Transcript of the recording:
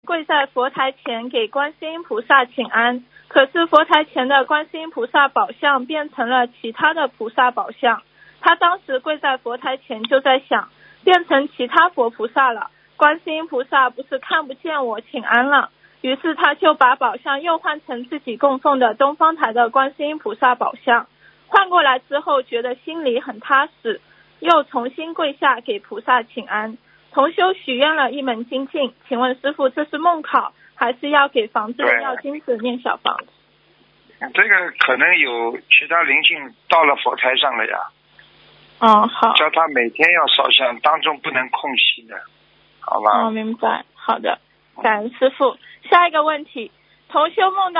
跪在佛台前给观世音菩萨请安，可是佛台前的观世音菩萨宝像变成了其他的菩萨宝像。他当时跪在佛台前就在想，变成其他佛菩萨了，观世音菩萨不是看不见我请安了。于是他就把宝相又换成自己供奉的东方台的观世音菩萨宝相，换过来之后觉得心里很踏实，又重新跪下给菩萨请安。同修许愿了一门精进，请问师父这是梦考还是要给房子的要金子念小房子？ 这个可能有其他灵性到了佛台上了呀。 好， 叫他每天要烧香，当中不能空隙的，好吧？ 明白，好的，感恩师父。下一个问题，同修梦到